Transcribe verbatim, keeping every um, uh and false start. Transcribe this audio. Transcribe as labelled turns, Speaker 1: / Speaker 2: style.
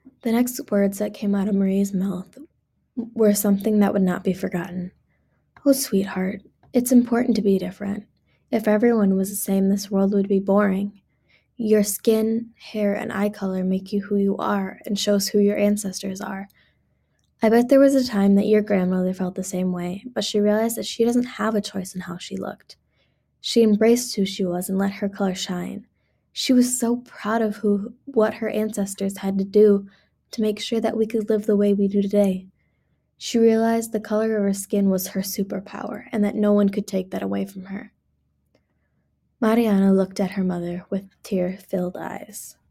Speaker 1: The next words that came out of Marie's mouth were something that would not be forgotten. Oh, sweetheart, it's important to be different. If everyone was the same, this world would be boring. Your skin, hair, and eye color make you who you are and shows who your ancestors are. I bet there was a time that your grandmother felt the same way, but she realized that she doesn't have a choice in how she looked. She embraced who she was and let her color shine. She was so proud of who what her ancestors had to do to make sure that we could live the way we do today. She realized the color of her skin was her superpower and that no one could take that away from her. Mariana looked at her mother with tear-filled eyes.